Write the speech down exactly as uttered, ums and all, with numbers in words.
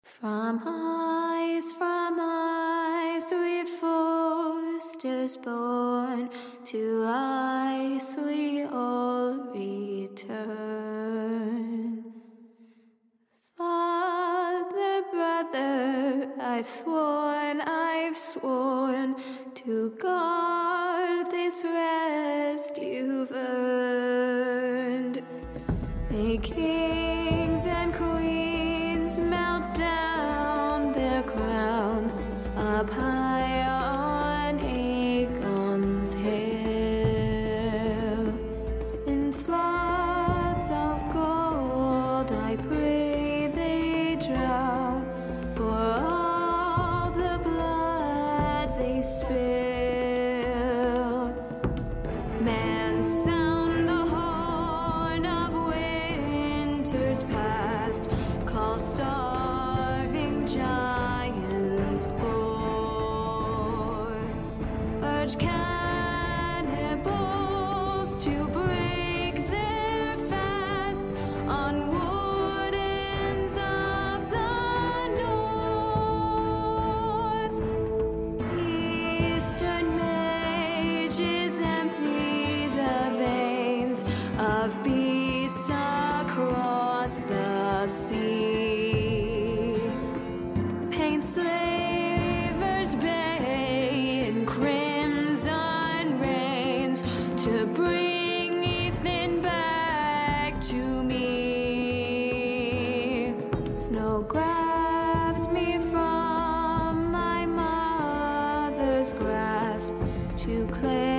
From ice, from ice, we foresters born, to ice we all return. Father, brother, I've sworn, I've sworn to guard this rest you've earned. May kings and queens melt down their crowns up high on Aegon's hill. In floods of gold I pray they drown, for all the blood they spill. Man, sound the horn of winter's past, call starving giants forth, urge cannibals to break their fast on wardens of the north. Eastern mages empty the veins of beasts across the sea, paint slavers bay in crimson rains to bring Ethan back to me. Snow grabbed me from my mother's grasp to claim